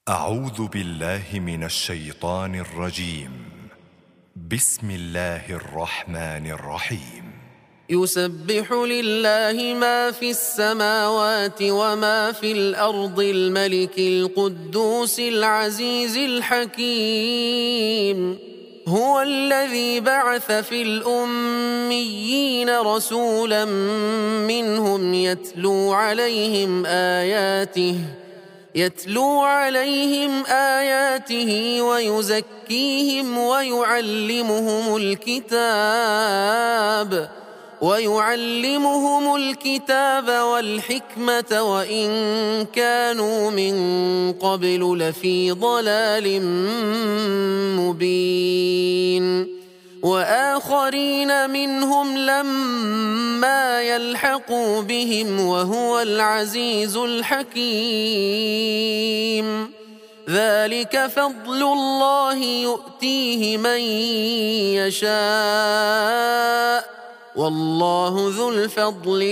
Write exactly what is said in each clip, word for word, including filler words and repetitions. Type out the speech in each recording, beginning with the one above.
أعوذ بالله من الشيطان الرجيم. بسم الله الرحمن الرحيم. يسبح لله ما في السماوات وما في الأرض الملك القدوس العزيز الحكيم. هو الذي بعث في الأميين رسولا منهم يتلو عليهم آياته يتلو عليهم آياته ويزكيهم ويعلمهم الكتاب ويعلمهم الكتاب والحكمة وإن كانوا من قبل لفي ضلال مبين. وآخرين منهم لما يلحقوا بهم وهو العزيز الحكيم. ذلك فضل الله يؤتيه من يشاء والله ذو الفضل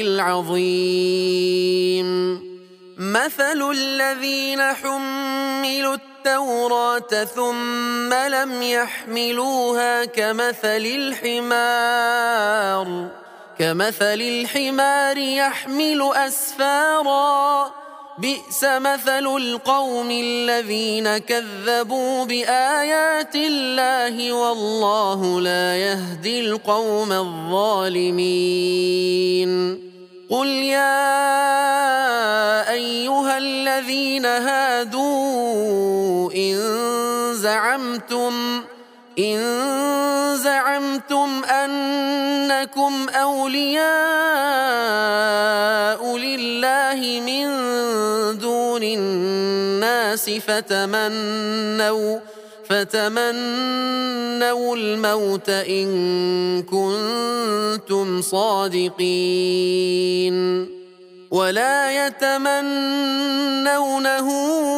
العظيم. مثل الذين حملوا التوراة ثم لم يحملوها كمثل الحمار كمثل الحمار يحمل أسفارا بئس مثل القوم الذين كذبوا بآيات الله والله لا يهدي القوم الظالمين. قل يا أيها الذين هادوا إن زعمتم إن زعمتم أنكم أولياء لله من دون الناس فتمنوا فتمنوا الموت إن كنتم صادقين ولا يتمنونه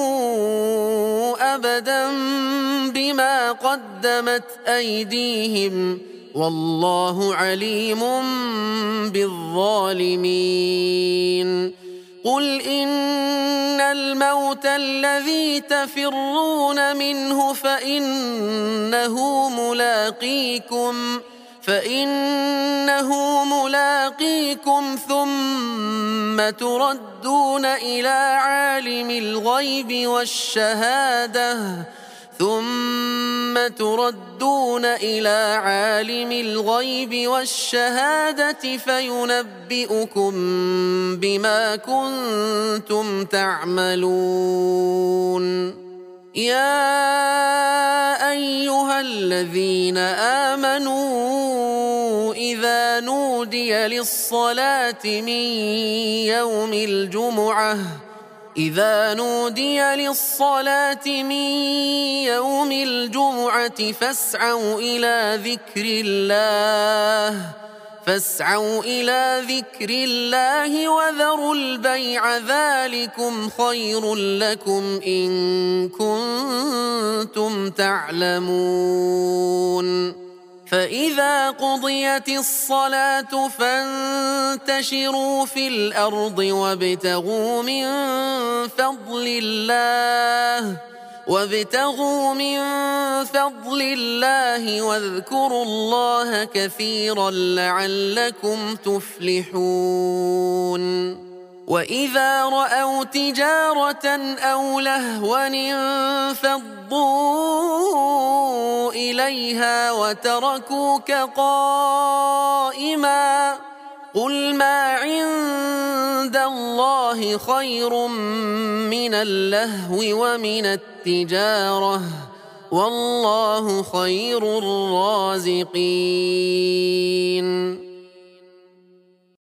أبدا بما قدمت أيديهم والله عليم بالظالمين. قل إن الموت الذي تفرون منه فإنه ملاقيكم فإنه ملاقيكم ثم تردون إلى عالم الغيب والشهادة ثم تردون إلى عالم الغيب والشهادة فينبئكم بما كنتم تعملون. يا أيها الذين آمنوا إذا نودي للصلاة من يوم الجمعة إذا نودي للصلاة من يوم الجمعة فاسعوا إلى ذكر الله فاسعوا إلى ذكر الله وذروا البيع ذلكم خير لكم إن كنتم تعلمون. فإذا قضيت الصلاة فانتشروا في الأرض وابتغوا من فضل الله وابتغوا من فضل الله واذكروا الله كثيرا لعلكم تفلحون. وإذا رأوا تجارة أو لهوا انفضوا إليها وتركوك قائما قل ما عند الله خير من اللهو ومن التجارة والله خير الرازقين.